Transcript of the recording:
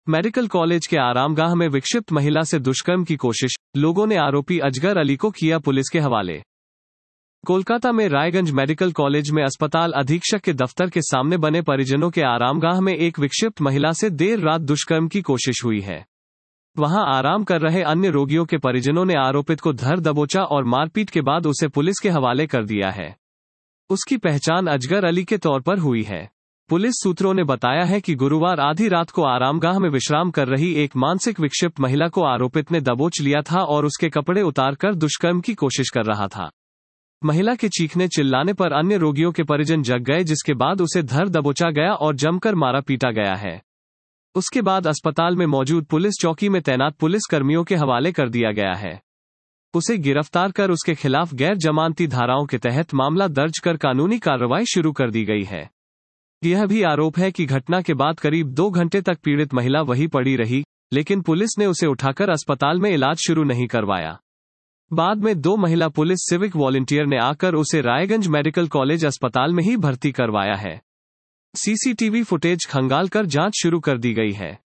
Medical college के आरामगाह में विक्षिप्त महिला से दुष्कर्म की कोशिश, लोगों ने आरोपी अजगर अली को किया पुलिस के हवाले। कोलकाता में रायगंज मेडिकल कॉलेज में अस्पताल अधीक्षक के दफ्तर के सामने बने परिजनों के आरामगाह में एक विक्षिप्त महिला से देर रात दुष्कर्म की कोशिश हुई है। वहां आराम कर रहे अन्य रोगियों के परिजनों ने आरोपित को धर दबोचा और मारपीट के बाद उसे पुलिस के हवाले कर दिया है। उसकी पहचान अजगर अली के तौर पर हुई है। पुलिस सूत्रों ने बताया है कि गुरुवार आधी रात को आरामगाह में विश्राम कर रही एक मानसिक विक्षिप्त महिला को आरोपित ने दबोच लिया था और उसके कपड़े उतारकर दुष्कर्म की कोशिश कर रहा था। महिला के चीखने चिल्लाने पर अन्य रोगियों के परिजन जग गए, जिसके बाद उसे धर दबोचा गया और जमकर मारा पीटा गया है। उसके बाद अस्पताल में मौजूद पुलिस चौकी में तैनात पुलिस कर्मियों के हवाले कर दिया गया है। उसे गिरफ्तार कर उसके खिलाफ गैर जमानती धाराओं के तहत मामला दर्ज कर कानूनी कार्रवाई शुरू कर दी गई है। यह भी आरोप है कि घटना के बाद करीब 2 घंटे तक पीड़ित महिला वहीं पड़ी रही, लेकिन पुलिस ने उसे उठाकर अस्पताल में इलाज शुरू नहीं करवाया। बाद में 2 महिला पुलिस सिविक वॉलंटियर ने आकर उसे रायगंज मेडिकल कॉलेज अस्पताल में ही भर्ती करवाया है। सीसीटीवी फुटेज खंगाल कर जांच शुरू कर दी गई है।